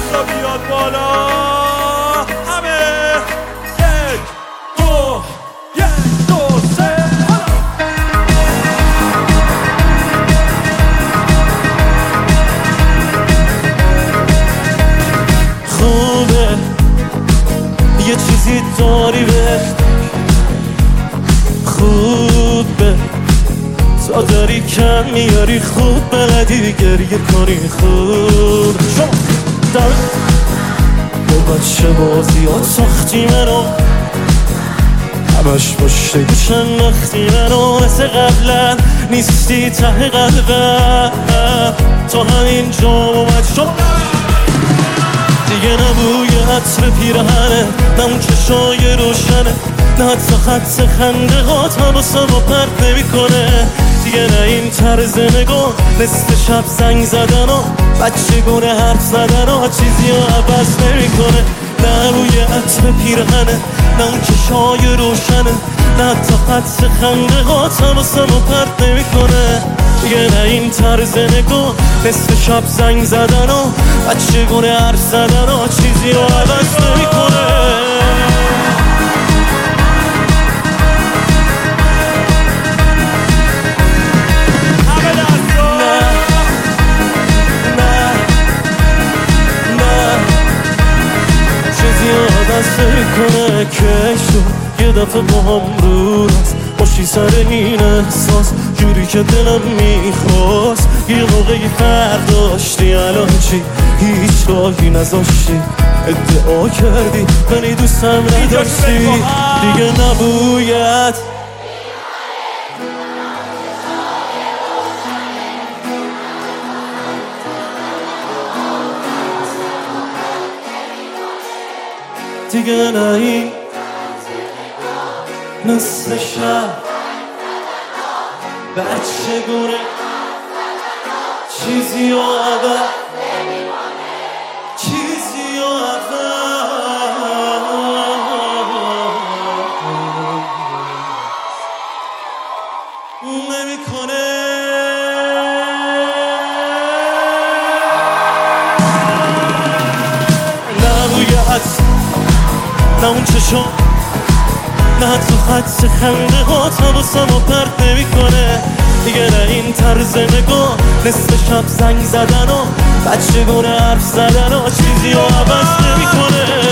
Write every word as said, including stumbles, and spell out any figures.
دستا بیاد بالا همه. یک دو یک دو سه خوبه یه چیزی داری به خوبه تا داری کم میاری خوب بلدی گریه کنی خوب شما در با بچه بازی ها ساختی منو همش پشت گوشم وقتی منو مثل قبلا نیستی ته قلبم تا همین جا اومد شما دیگه نبوی عطر پیرهنه نه اون چشای روشنه نه حتی خط خنده هات حواسم رو پرت نمی کنه دیگه نه این طرز نگاه نصف شب زنگ زدن و بچه گونه حرف زدن و چیزی رو عوض نمی کنه نه روی عطر پیرهنه نه اون چشای روشنه نه حتی خط خنده هات حواسم رو پرت نمی کنه دیگه نه این طرز نگاه نصف شب زنگ زدن و بچه گونه حرف زدن و چیزی رو عوض نمی کنه کنه که شد یه دفعه با هم رو راست باشی سر این احساس جوری که دلم میخواست یه موقعی فرق داشتی الان چی هیچ راهی نذاشتی ادعا کردی منی دوستم نداشتی دیگه نبوید دیگه نه این نصف شب بچه گونه چیزی و عوض چیزی و عوض نمی کنه نبوید نه اون چشم نه حتی خط خنده هات حواسم رو پرت نمی کنه دیگه نه این طرز نگاه نصف شب زنگ زدن و بچه گونه حرف زدن و چیزی رو عوض نمی کنه